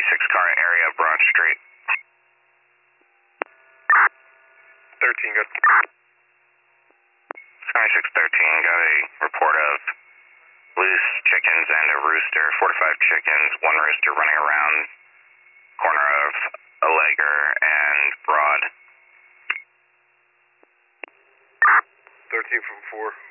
car area, Broad Street. 13, good. Sky 613, got a report of loose chickens and a rooster, 4 to 5 chickens, one rooster running around corner of Alleger and Broad. 13 from 4.